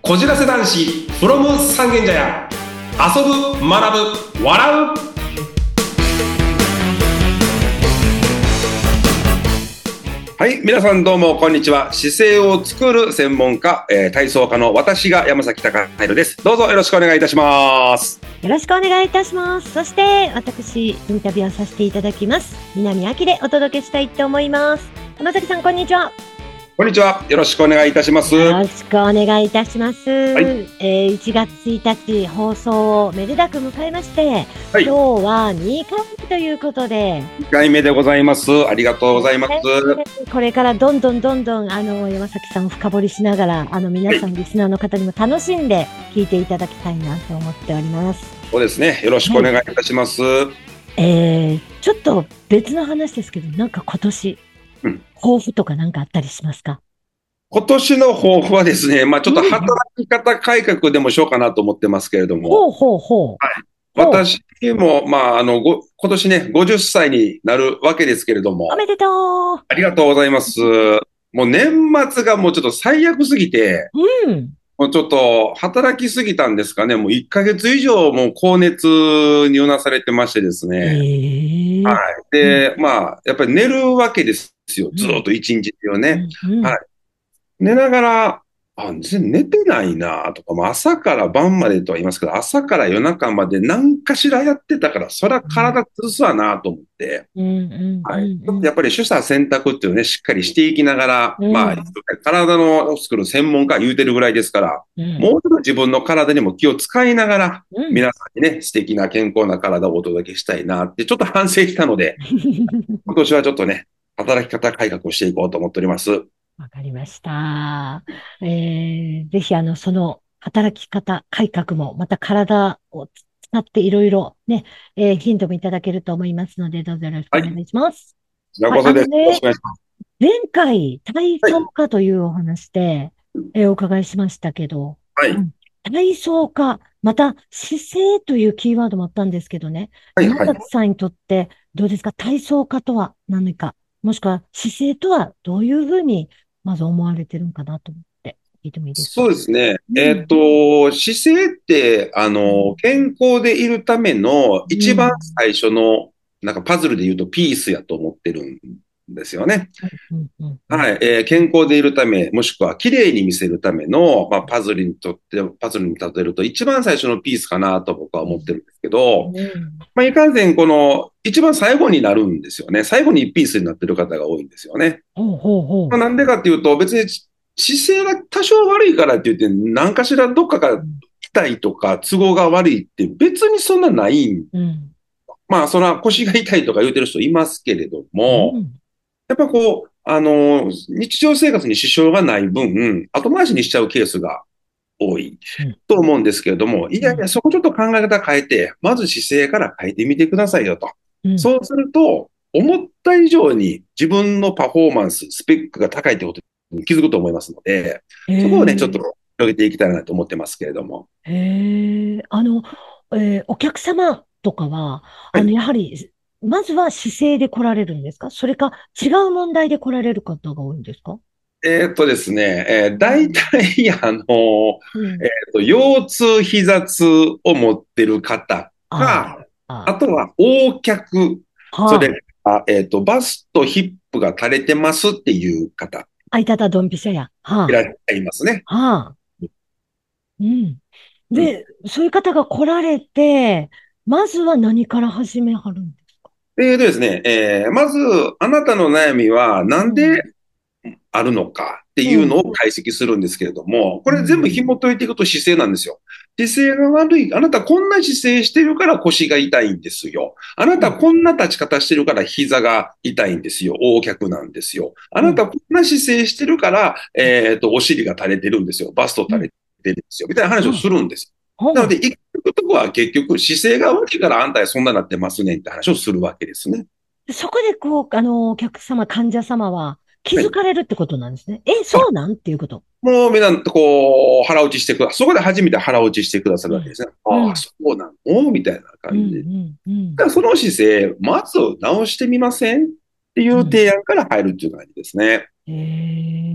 こじらせ男子 from 三軒茶屋、遊ぶ、学ぶ、笑う。はい、皆さんどうもこんにちは。姿勢を作る専門家、体操家の私が山崎貴弘です。どうぞよろしくお願いいたします。 よろしくお願いいたします。そして私インタビューをさせていただきます南明でお届けしたいと思います。山崎さん、こんにちは。 こんにちは、よろしくお願いいたします。 よろしくお願いいたします。 はい、 1月1日放送をめでたく迎えまして、 はい、 今日は2回目ということで、 2回目でございます。ありがとうございます。 これからどんどん山崎さんを深掘りしながら皆さん、リスナーの方にも楽しんで聞いていただきたいなと思っております。 そうですね、よろしくお願いいたします。 ちょっと別の話ですけど、なんか今年、抱負とかなんかあったりしますか？ 今年の抱負はですね、ちょっと働き方改革でもしようかなと思ってますけれども、私も、今年ね、50歳になるわけですけれども、 おめでとう。 ありがとうございます。もう年末がもうちょっと最悪すぎて、もうちょっと働きすぎたんですかね、もう1ヶ月以上もう高熱にうなされてましてですね。はい。で、やっぱり寝るわけですよ。ずっと一日中ね。はい。寝ながら、全然寝てないなとか、朝から晩までとは言いますけど、朝から夜中まで何かしらやってたから、そりゃ体崩すわなと思って、はい。やっぱり取捨選択っていうのをね、しっかりしていきながら、体の作る専門家言うてるぐらいですから、もうちょっと自分の体にも気を使いながら、皆さんにね、素敵な健康な体をお届けしたいなって、ちょっと反省したので、今年はちょっとね、働き方改革をしていこうと思っております。 わかりました。ぜひその働き方改革もまた体を使っていろいろね、ヒントもいただけると思いますので、どうぞよろしくお願いします。 よろしくお願いします。 前回体操科というお話で、お伺いしましたけど、体操科、また姿勢というキーワードもあったんですけどね、山崎さんにとってどうですか？体操科とは何か、もしくは姿勢とはどういうふうにまず思われてるのかなと思って聞いてもいいですか？ そうですね。姿勢って、健康でいるための一番最初の、パズルで言うとピースやと思ってるんですよね。はい。健康でいるため、もしくは綺麗に見せるための、パズルに例えると一番最初のピースかなと僕は思ってるんですけど、いかんせんこの一番最後になるんですよね。最後にピースになってる方が多いんですよね。なんでかっていうと、別に姿勢が多少悪いからって言って、何かしらどっかが痛いとか都合が悪いって別にそんなない。そんな腰が痛いとか言うてる人いますけれども、やっぱ日常生活に支障がない分、後回しにしちゃうケースが多いと思うんですけれども、いやいや、そこちょっと考え方変えて、まず姿勢から変えてみてくださいよと。そうすると、思った以上に自分のパフォーマンス、スペックが高いってことに気づくと思いますので、そこをね、ちょっと広げていきたいなと思ってますけれども。 お客様とかは、やはり、まずは姿勢で来られるんですか？それか違う問題で来られる方が多いんですか？ ですね、大体、腰痛、膝痛を持ってる方か、あとは横脚、それから、バスト、ヒップが垂れてますっていう方。 あいたたドンピシャや。 いらっしゃいますね。 で、そういう方が来られて、まずは何から始めはるんですか？ ですね、まず、あなたの悩みはなんであるのかっていうのを解析するんですけれども、これ全部紐解いていくと姿勢なんですよ。姿勢が悪い。あなたこんな姿勢してるから腰が痛いんですよ。あなたこんな立ち方してるから膝が痛いんですよ。横脚なんですよ。あなたこんな姿勢してるから、お尻が垂れてるんですよ。バスト垂れてるんですよ。みたいな話をするんです。なので、行くとこは結局姿勢が悪いからあんたそんななってますねって話をするわけですね。 そこでお客様、患者様は気づかれるってことなんですね。そうなんっていうこと。 もうみんな、腹落ちしてください。そこで初めて腹落ちしてくださるわけですね。そうなのみたいな感じで。その姿勢、まず直してみませんっていう提案から入るっていう感じですね。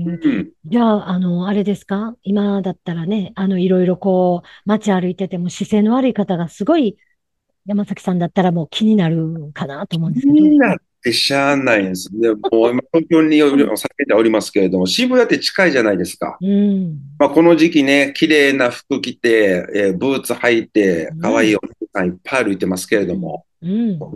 うん。 じゃあ、あれですか今だったらね、いろいろこう、街歩いてても姿勢の悪い方がすごい、山崎さんだったらもう気になるかなと思うんですけど、どうですか？ 気になってしゃあないんです。でもう今、東京にうん。 避けておりますけれども、渋谷って近いじゃないですか。 うん。 まあ、この時期ね、綺麗な服着て、ブーツ履いて、可愛いおうん。 姉さんいっぱい歩いてますけれどうん。 も、 うん。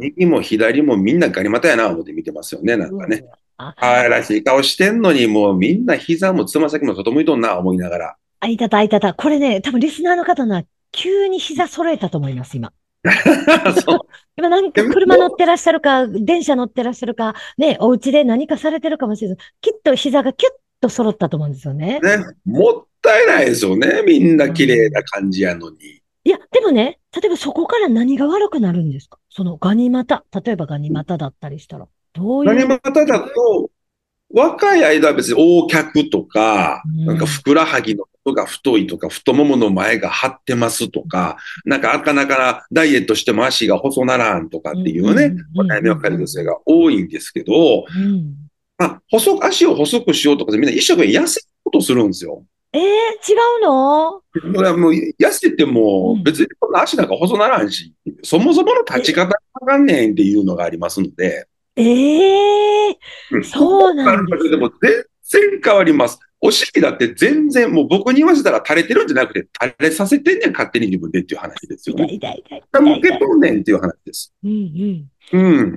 右も左もみんなガニ股やな、思って見てますよね、なんかね。 うわ。 可愛らしい顔してんのに、もうみんな膝もつま先も外向いとんな、思いながら。 あ、いたた、いたた。これね、多分リスナーの方な、急に膝揃えたと思います、今。 そう。 今なんかで車乗ってらっしゃるか、電車乗ってらっしゃるか、ね、お家で何かされてるかもしれない。きっと膝がキュッと揃ったと思うんですよね。 ね、もったいないですよね。みんなう綺麗なん。 感じやのに。 いや、でもね、例えばそこから何が悪くなるんですか？そのガニ股、例えばガニ股だったりしたら、どういう、 ガニ股だと、若い間は別に横脚とか、 うなんかふん、 くらはぎの太が太いとか、太ももの前が張ってますとか、なんかなかなかダイエットしても足が細ならんとかうん、 っていうん、 うね、 うん、うん、 お悩みう若い女性ん、 が多いんですけど、 うん。うん。 まあ、足を細くしようとかでみんな一生懸命痩せようとするんですよ。 違うの？ もう痩せてもうん。 別にこんな足なんか細ならんし、そもそもの立ちえ、 方がわかんねんっていうのがありますので、 ええここそうなんからだけでもですか。 全然変わります。お尻だって全然、もう僕に言わせたら垂れてるんじゃなくて、垂れさせてんねん、勝手に自分でっていう話ですよ痛ね。 い痛い痛い痛向けい痛い。 とんねんっていう話です。 うんうん。 うん。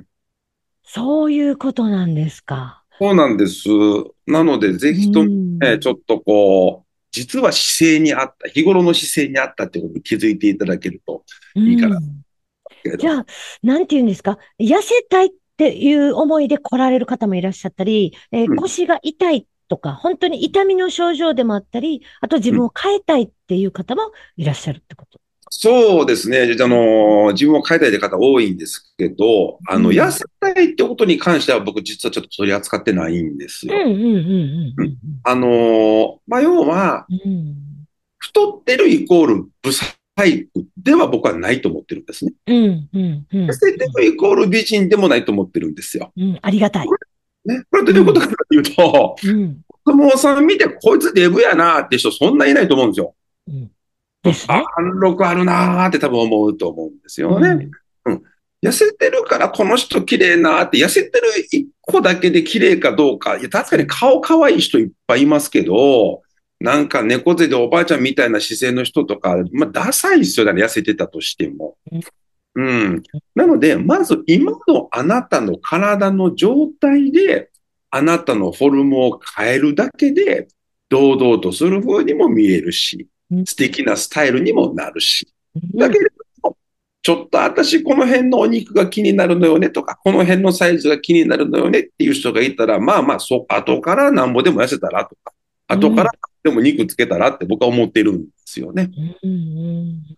そういうことなんですか。 そうなんです。なので、ぜうひともね、 ん。 ちょっと実は姿勢にあった、日頃の姿勢にあったってことに気づいていただけるとういいかな、 ん。 けれども。 じゃあ、なんて言うんですか？痩せたいっていう思いで来られる方もいらっしゃったり、 うん。 腰が痛いとか、本当に痛みの症状でもあったり、あと自うん。 分を変えたいっていう方もいらっしゃるってこと。 そうですね。自分を変えたいという方多いんですけど、 うん。 痩せたいってことに関しては僕実はちょっと取り扱ってないんですよ。 うんうんうんうん。 うんまあ、要は、 うんうん。うん。 太ってるイコールブサイクでは僕はないと思ってるんですね。 うんうんう痩んせてるイコール美人でもないと思ってるんですよ。 うん。ありがたい。 ね。これどううん。 いうことかというと、 うん。 子供さん見てこいつデブやなって人そんないないと思うんですよ。 うん。ですあ、 ね。 貫禄あるなーって多分思うと思うんですよね。 うん。 うん。痩せてるからこの人綺麗なーって、痩せてる一個だけで綺麗かどうか。いや、確かに顔可愛い人いっぱいいますけど、なんか猫背でおばあちゃんみたいな姿勢の人とか、まあ、ダサいですよね、痩せてたとしても。 うん。 うん。なので、まず今のあなたの体の状態で、あなたのフォルムを変えるだけで、堂々とする風にも見えるし、 うん。 素敵なスタイルにもなるし。 うん。 だけれども、ちょっと私この辺のお肉が気になるのよねとか、この辺のサイズが気になるのよねっていう人がいたら、まあまあ、後からなんぼでも痩せたらとか、後からでも肉つけたらって僕は思ってるんですよね。 うん。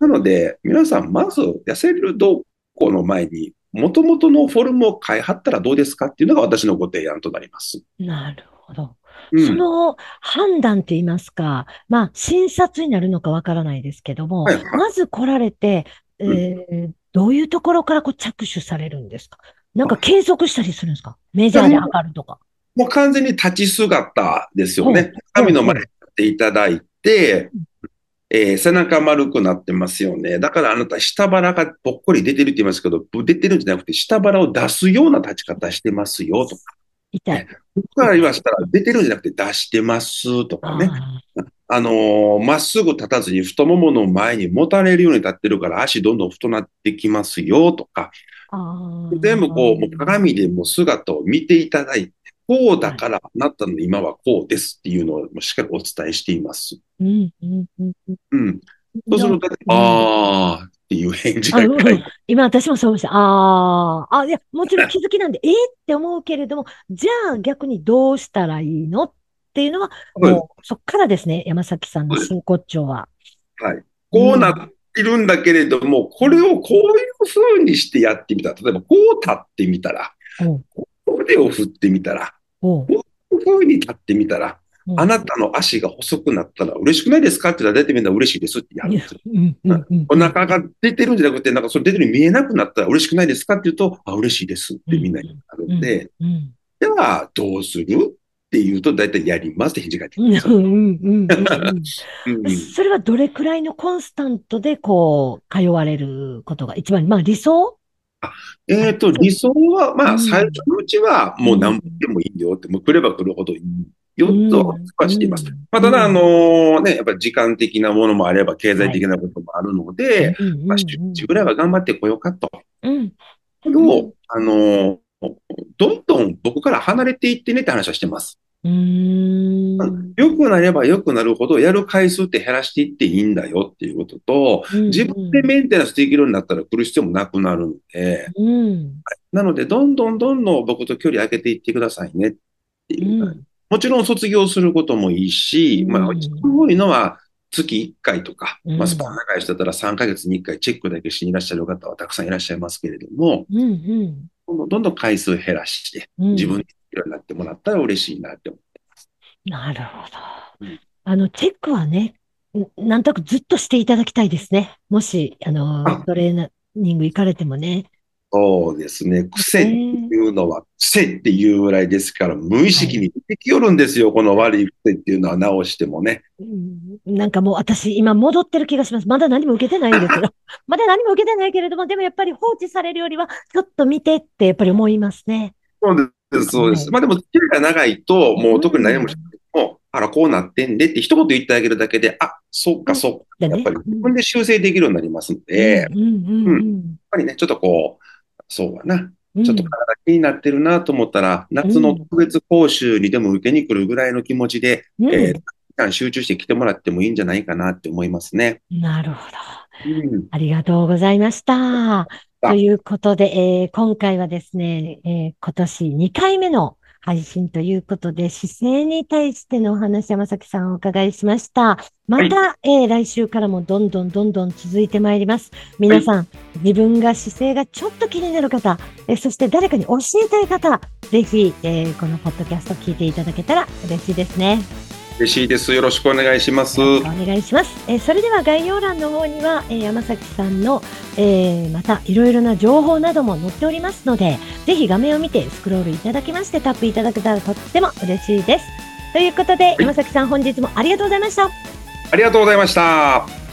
なので、皆さん、まず痩せるどうこうの前に、元々のフォルムを変えはったらどうですかっていうのが私のご提案となります。 なるほど。 うん。 その判断って言いますか、まあ、診察になるのかわからないですけども、 はい、はい。 まず来られて、 うん。 どういうところからこう着手されるんですか？なんかあ、 計測したりするんですか？メジャーでじゃあも測るとか。 う完全に立ち姿ですよほう、 ね。 ほう、 鏡の前にほう。 立っていただいて、背中丸くなってますよね。だからあなた下腹がぽっこり出てるって言いますけど、出てるんじゃなくて下腹を出すような立ち方してますよとか。 痛い。 僕から言痛い。 わせたら出てるんじゃなくて出してますとかね。 あまっすぐ立たずに太ももの前に持たれるように立ってるから足どんどん太なってきますよとか、 あ、 全部あもう鏡でもう姿を見ていただいて、こうあ、はい。 だからあなたの今はこうですっていうのをもうしっかりお伝えしています。 うん、うん、うん、うん。 うん。そうじゃあ、 すると、 うん。 あーっていう返事あ、 が返って、 今私もそう思いました。ああ、いや、もちろん気づきなんで、って思うけれども、じゃあ逆にどうしたらいいのっていうのは、 そうです。 もうそっからですね、山崎さんのそうです。 真骨頂は。 はい。 うん。 こうなってるんだけれども、これをこういう風にしてやってみたら、例えばこう立ってみたら、 おう、 腕を振ってみたら、 おう、 こういう風に立ってみたら、 うん。 あなたの足が細くなったら嬉しくないですかって言ったら、大体みんな嬉しいですってやいや、 るんですよ。 うん、ううん。 ん、うん、うん、 お腹が出てるんじゃなくて、なんかそれ出てるように見えなくなったら嬉しくないですかって言うと、あ、嬉しいですっうん、 てみんなになるうん、 んで、 うん。 じゃあどうする？ って言うと、だいたいやりますって返事が返ってうん、 きます。 うん、うん、 ううん。 ん。 それはどれくらいのコンスタントで、通われることが一番、まあ理想あ理あります想は、まあ、最うん、 初のうちは、もう何うん、 本でもいいよって、もう来れば来るほどいいうよとん、うはしています。 ん、 まあ、ただ、 うん。 やっぱり時間的なものもあれば、経済はい。 的なこともあるのうん、 で、 うまあ、週ん、 1ぐらいは頑張ってこようかと。 うん、 けど、 うん、 どんどん僕から離れていってねって話はしてます。 うん、 良くなれば良くなるほど、やる回数って減らしていっていいんだよっていうことと、 うん、 自分でメンテナンスできるようになったら来る必要もなくなるので、 うん、 なので、どんどんどんどん僕と距離上げていってくださいねっていう感じ。 うん、 もちろん卒業することもいいうし、まあ、一番ん、 多いのは月1回とか、まあ、スパンうん、 長い人だったら3ヶ月に1回チェックだけしにいらっしゃる方はたくさんいらっしゃいますけれども、 うん、 どんどん回数減らして、 うん。 自分でできるようになってもらったら嬉しいなって思なるほど。 う。うん。 チェックはね、なんとなくずっとしていただきたいですね。もし、 あ、 トレーニング行かれてもね。 そうですね。癖ってねいうのは癖っていうぐらいですから、無意はい。 識に出てきよるんですよ。この悪い癖っていうのは直してもね。 なんかもう私、今戻ってる気がします。まだ何も受けてないんですよ。まだ何も受けてないけれども、でもやっぱり放置されるよりは、ちょっと見てってやっぱり思いますね。 そうです、そうです。 はい。 まあでも、付き合いが長いと、もうう特に何もしん。 なくても、あら、こうなってんでって一言言ってあげるだけで、あ、そっか、 うん。 そっか。 でね。 やっぱりうん。 自分で修正できるようになりますのうん。 で、 うん。 うん。やっうん。 ぱりね、ちょっとこう、そうだな。ちょっとうん。 体気になってるなと思ったら、夏のうん。 特別講習にでも受けに来るぐらいの気持ちで、 うん。 期間集中して来てもらってもいいんじゃないかなって思いますね。 なるほど。 うん。 ありがとうございました。とあ、 いうことで、今回はですね、今年2回目の配信ということで、姿勢に対してのお話、山崎さんお伺いしました。 はい、 また、来週からもどんどんどんどん続いてまいります。 はい。 皆さん、自分が姿勢がちょっと気になる方、そして誰かに教えたい方、ぜひ、このポッドキャスト聞いていただけたら嬉しいですね。 嬉しいです。よろしくお願いします。 よろしくお願いします。それでは概要欄の方には、山崎さんの、またいろいろな情報なども載っておりますので、ぜひ画面を見てスクロールいただきましてタップいただけたらとっても嬉しいです。ということで、 はい、 山崎さん本日もありがとうございました。 ありがとうございました。